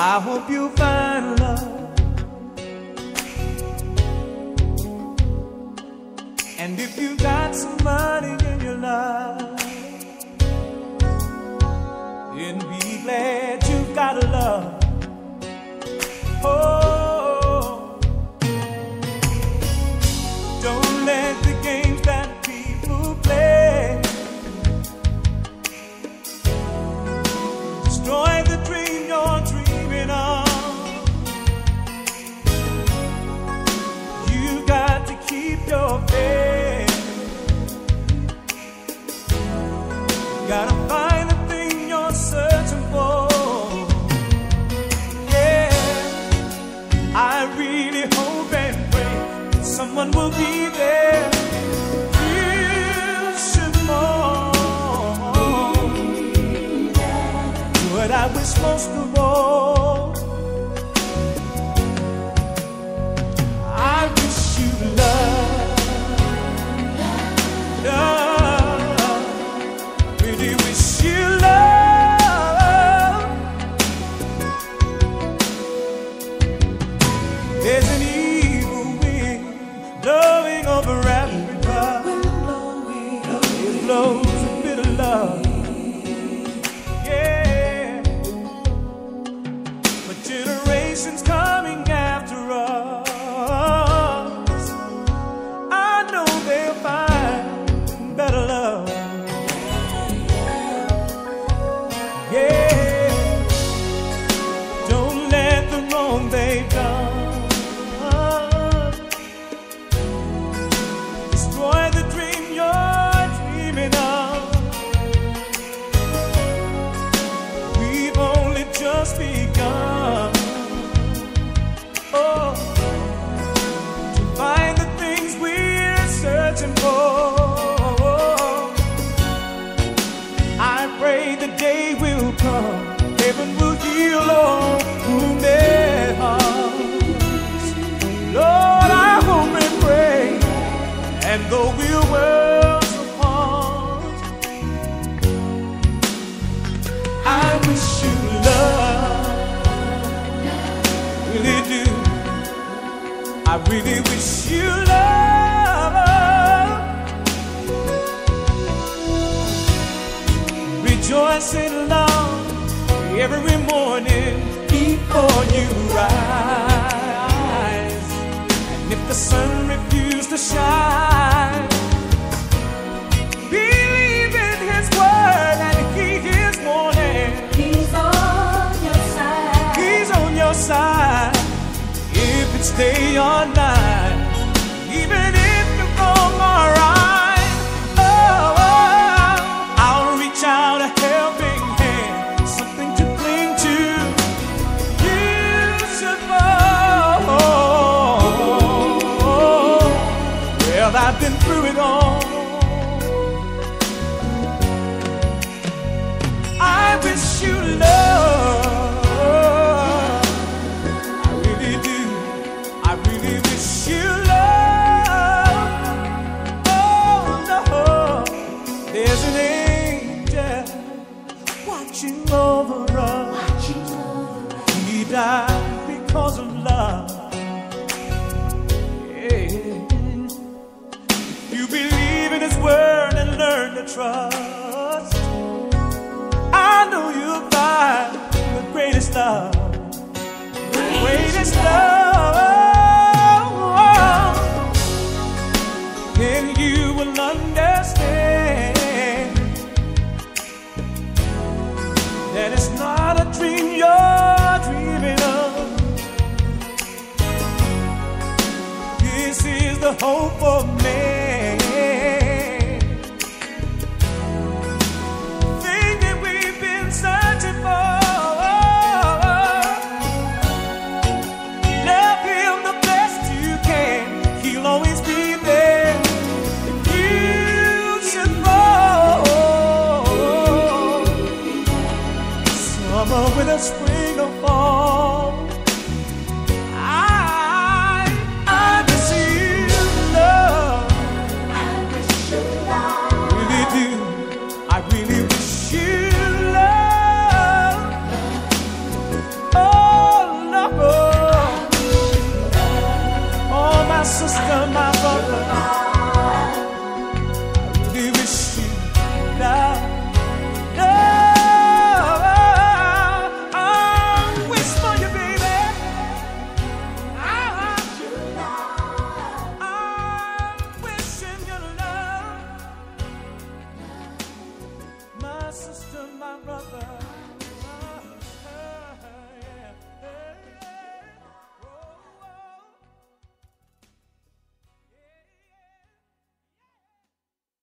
I hope you find love. And if you got some money in your life, then be glad you've got a love. Oh, don't let the games that people play destroy the dream you're dreaming of. You got to keep your faith. You gotta find the thing you're searching for. I really hope and pray that someone will be there. You should know what I wish most of all. I wish you love, really wish you love. There's an evil wind blowing over Africa. It blows a bit of love. Yeah. But generations coming after us, I know they'll find better love. Yeah. Don't let the wrong they've done destroy the dream you're dreaming of. We've only just begun, oh, to find the things we're searching for. I pray the day will come, heaven will heal all wounded hearts. Lord, I hope and pray, and though we're worlds apart, I wish you love, really do. I really wish you love. Rejoice in love every morning before you rise. And if the sun refused to shine, believe in his word and heed his warning. He's on your side. He's on your side. If it's day or night, even if you're wrong or right, oh, I'll reach out a helping hand, something to cling to. You should know. Well, I've been through it all. I wish you love. I really do. I really wish you love. Oh no, there's an angel watching over us. He died because of love. You believe in his word and learn to trust. I know you'll find the greatest love, the greatest love. Then you will understand that it's not a dream you're dreaming of. This is the hope of man. Thing that we've been searching for. Love him the best you can. He'll always be there. If you should know, summer with a spring.